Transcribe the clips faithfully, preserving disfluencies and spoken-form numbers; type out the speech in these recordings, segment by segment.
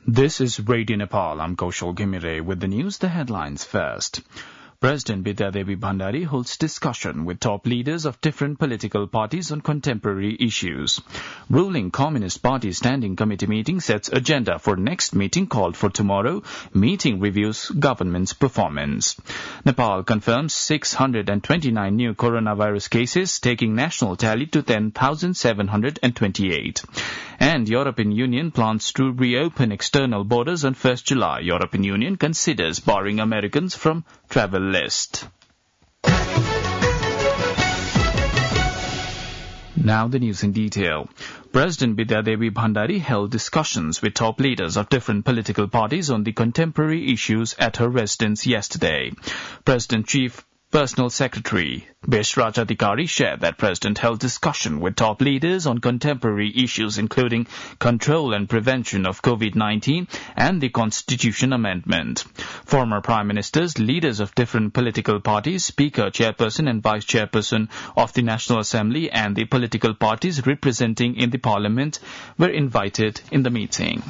This is Radio Nepal. I'm Kaushal Ghimire with the news, the headlines first. President Bidyadevi Bhandari holds discussion with top leaders of different political parties on contemporary issues. Ruling Communist Party Standing Committee meeting sets agenda for next meeting called for tomorrow. Meeting reviews government's performance. Nepal confirms six hundred twenty-nine new coronavirus cases, taking national tally to ten thousand seven hundred twenty-eight. And European Union plans to reopen external borders on first July. European Union considers barring Americans from travel list. Now the news in detail. President Bidyadevi Bhandari held discussions with top leaders of different political parties on the contemporary issues at her residence yesterday. President Chief Personal Secretary Beshraj Adhikari shared that President held discussion with top leaders on contemporary issues including control and prevention of COVID nineteen and the Constitution Amendment. Former Prime Ministers, leaders of different political parties, Speaker, Chairperson and Vice Chairperson of the National Assembly and the political parties representing in the Parliament were invited in the meeting.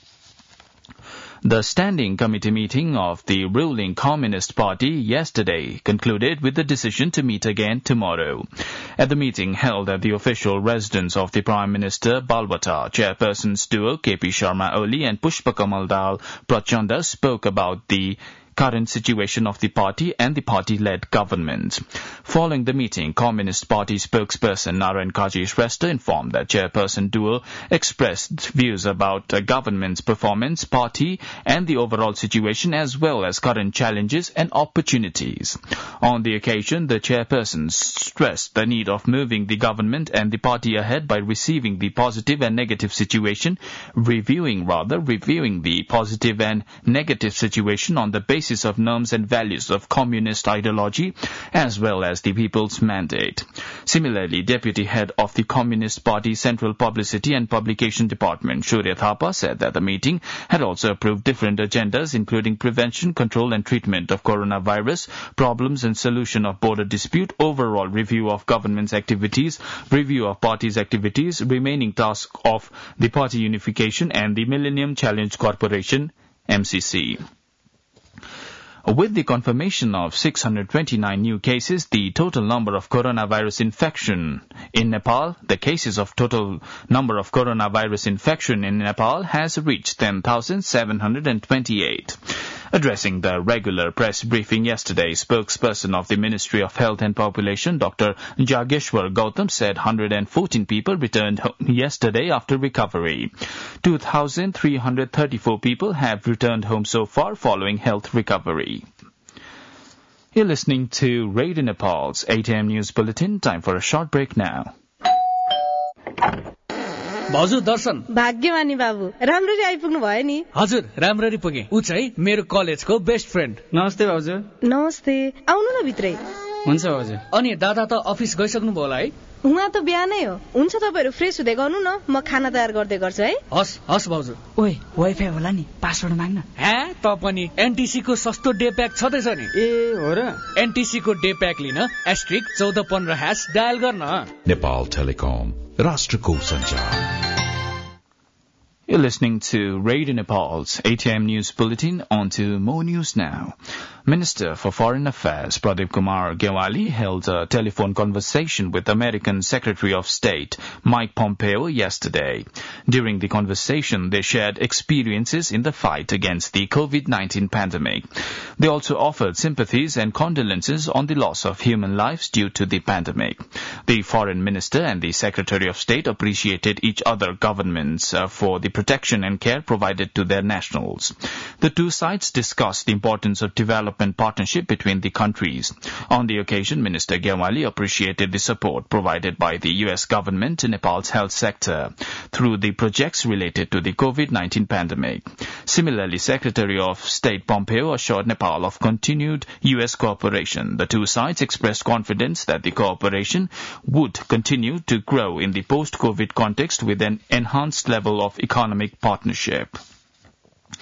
The Standing Committee meeting of the ruling Communist Party yesterday concluded with the decision to meet again tomorrow. At the meeting held at the official residence of the Prime Minister, Balwata, chairpersons duo K P Sharma Oli and Pushpakamal Dal Prachanda spoke about the current situation of the party and the party-led government. Following the meeting, Communist Party spokesperson Narayan Kaji Shrestha informed that chairperson duo expressed views about the government's performance, party and the overall situation as well as current challenges and opportunities. On the occasion, the chairperson stressed the need of moving the government and the party ahead by receiving the positive and negative situation, reviewing rather, reviewing the positive and negative situation on the basis of norms and values of communist ideology as well as the people's mandate. Similarly, Deputy Head of the Communist Party Central Publicity and Publication Department, Shurya Thapa, said that the meeting had also approved different agendas including prevention, control and treatment of coronavirus, problems and solution of border dispute, overall review of government's activities, review of party's activities, remaining task of the party unification and the Millennium Challenge Corporation, M C C. With the confirmation of six hundred twenty-nine new cases, the total number of coronavirus infection in Nepal, the cases of total number of coronavirus infection in Nepal has reached ten thousand seven hundred twenty-eight. Addressing the regular press briefing yesterday, spokesperson of the Ministry of Health and Population, Doctor Jageshwar Gautam, said one hundred fourteen people returned home yesterday after recovery. two thousand three hundred thirty-four people have returned home so far following health recovery. You're listening to Radio Nepal's eight a.m. News Bulletin. Time for a short break now. भाउजू दर्शन भाग्यमानी बाबु राम्ररी आइपुग्नु भयो नि हजुर राम्ररी पुगे उ चाहिँ मेरो कलेजको बेस्ट फ्रेन्ड नमस्ते भाउजू नमस्ते आउनु न भित्रै हुन्छ भाउजू अनि दादा त अफिस गइसक्नु भयो होला है उहाँ त बिहानै हो हुन्छ तपाईहरु फ्रेस हुँदै गर्नु न म खाना तयार गर्दै गर्छु है हस् हस् भाउजू ओइ वाइफाई होला नि पासवर्ड माग्न हे त पनि एनटीसी को सस्तो डे प्याक छदैछ नि ए हो र एनटीसी को डे प्याक लिन एस्ट्रिक चौध पन्ध्र ह्याश डायल गर्न नेपाल टेलिकम राष्ट्रको सञ्चार. You're listening to Radio Nepal's eight a.m. News Bulletin. On to more news now. Minister for Foreign Affairs Pradeep Kumar Gyawali held a telephone conversation with American Secretary of State Mike Pompeo yesterday. During the conversation, they shared experiences in the fight against the COVID nineteen pandemic. They also offered sympathies and condolences on the loss of human lives due to the pandemic. The Foreign Minister and the Secretary of State appreciated each other governments uh, for the protection and care provided to their nationals. The two sides discussed the importance of development partnership between the countries. On the occasion, Minister Gyawali appreciated the support provided by the U S government to Nepal's health sector through the projects related to the COVID nineteen pandemic. Similarly, Secretary of State Pompeo assured Nepal of continued U S cooperation. The two sides expressed confidence that the cooperation would continue to grow in the post-COVID context with an enhanced level of economic partnership.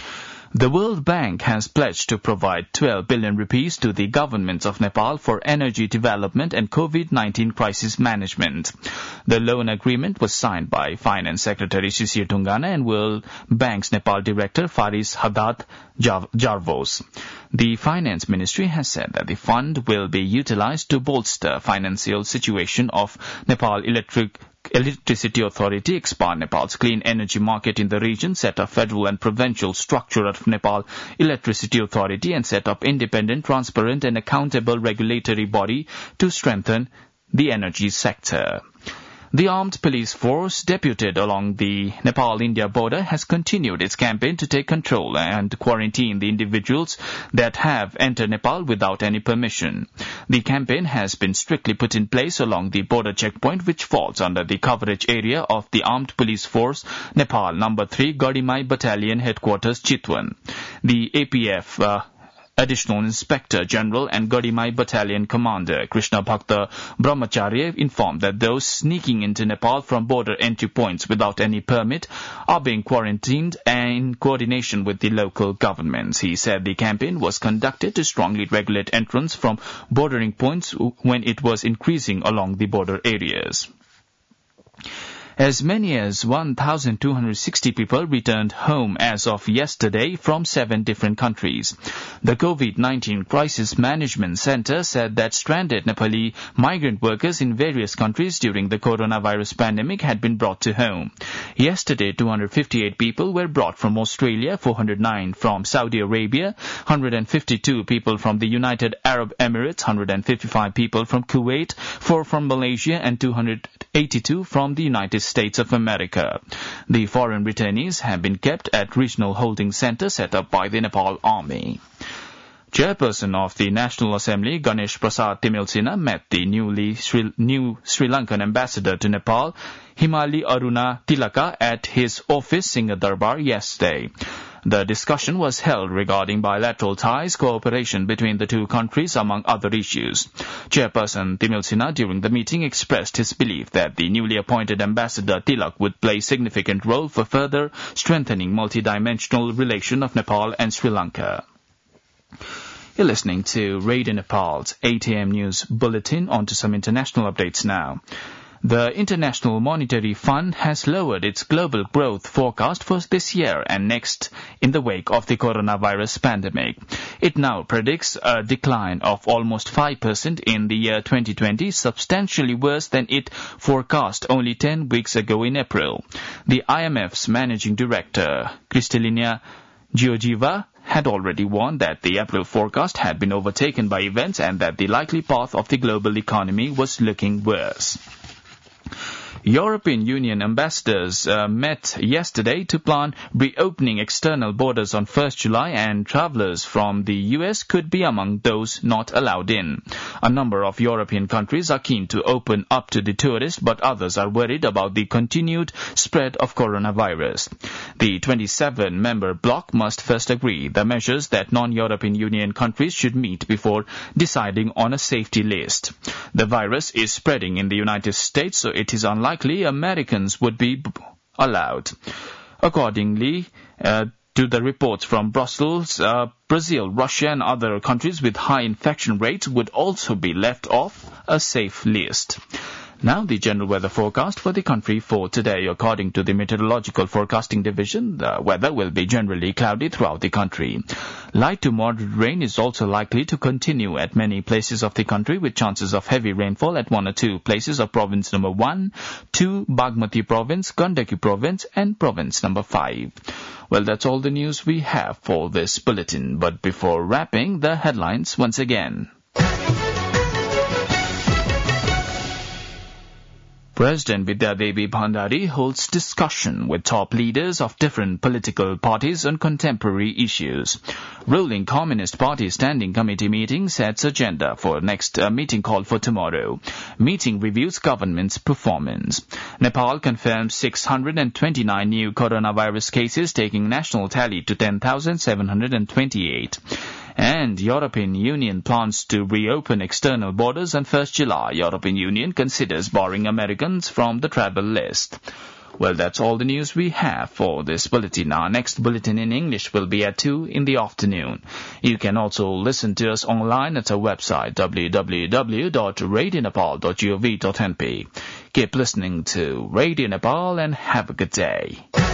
The World Bank has pledged to provide twelve billion rupees to the governments of Nepal for energy development and COVID nineteen crisis management. The loan agreement was signed by Finance Secretary Sisir Tungana and World Bank's Nepal Director Faris Haddad Jarvos. The Finance Ministry has said that the fund will be utilized to bolster financial situation of Nepal Electric Electricity Authority, expand Nepal's clean energy market in the region, set up federal and provincial structure of Nepal Electricity Authority, and set up independent, transparent and accountable regulatory body to strengthen the energy sector. The armed police force deputed along the Nepal-India border has continued its campaign to take control and quarantine the individuals that have entered Nepal without any permission. The campaign has been strictly put in place along the border checkpoint, which falls under the coverage area of the Armed Police Force Nepal Number three Gadimai Battalion Headquarters Chitwan. The A P F uh, Additional Inspector General and Gadimai Battalion Commander Krishna Bhakta Brahmacharya informed that those sneaking into Nepal from border entry points without any permit are being quarantined in coordination with the local governments. He said the campaign was conducted to strongly regulate entrance from bordering points when it was increasing along the border areas. As many as one thousand two hundred sixty people returned home as of yesterday from seven different countries. The COVID nineteen Crisis Management Center said that stranded Nepali migrant workers in various countries during the coronavirus pandemic had been brought to home. Yesterday, two hundred fifty-eight people were brought from Australia, four hundred nine from Saudi Arabia, one hundred fifty-two people from the United Arab Emirates, one hundred fifty-five people from Kuwait, four from Malaysia, and two hundred eighty-two from the United States of America. The foreign returnees have been kept at regional holding centers set up by the Nepal Army. Chairperson of the National Assembly, Ganesh Prasad Timilsina, met the newly Sri, new Sri Lankan ambassador to Nepal, Himali Aruna Tilaka, at his office, Singha Darbar, yesterday. The discussion was held regarding bilateral ties, cooperation between the two countries, among other issues. Chairperson Timilsina during the meeting expressed his belief that the newly appointed ambassador Tilak would play a significant role for further strengthening multidimensional relation of Nepal and Sri Lanka. You're listening to Radio Nepal's eight a.m. news bulletin. On to some international updates now. The International Monetary Fund has lowered its global growth forecast for this year and next in the wake of the coronavirus pandemic. It now predicts a decline of almost five percent in the year twenty twenty, substantially worse than it forecast only ten weeks ago in April. The I M F's managing director, Kristalina Georgieva, had already warned that the April forecast had been overtaken by events and that the likely path of the global economy was looking worse. European Union ambassadors uh, met yesterday to plan reopening external borders on first of July, and travellers from the U S could be among those not allowed in. A number of European countries are keen to open up to the tourists, but others are worried about the continued spread of coronavirus. The twenty-seven member bloc must first agree the measures that non-European Union countries should meet before deciding on a safety list. The virus is spreading in the United States, so it is unlikely Likely Americans would be allowed. Accordingly, uh, to the reports from Brussels, uh, Brazil, Russia and other countries with high infection rates would also be left off a safe list. Now the general weather forecast for the country for today. According to the Meteorological Forecasting Division, the weather will be generally cloudy throughout the country. Light to moderate rain is also likely to continue at many places of the country, with chances of heavy rainfall at one or two places of province number one, two, Bagmati province, Gandaki province and province number five. Well, that's all the news we have for this bulletin. But before wrapping, the headlines once again. President Vidyadevi Bhandari holds discussion with top leaders of different political parties on contemporary issues. Ruling Communist Party Standing Committee meeting sets agenda for next uh, meeting called for tomorrow. Meeting reviews government's performance. Nepal confirms six hundred twenty-nine new coronavirus cases, taking national tally to ten thousand seven hundred twenty-eight. And European Union plans to reopen external borders on first of July. European Union considers barring Americans from the travel list. Well, that's all the news we have for this bulletin. Our next bulletin in English will be at two in the afternoon. You can also listen to us online at our website, w w w dot radio nepal dot gov dot n p. Keep listening to Radio Nepal and have a good day.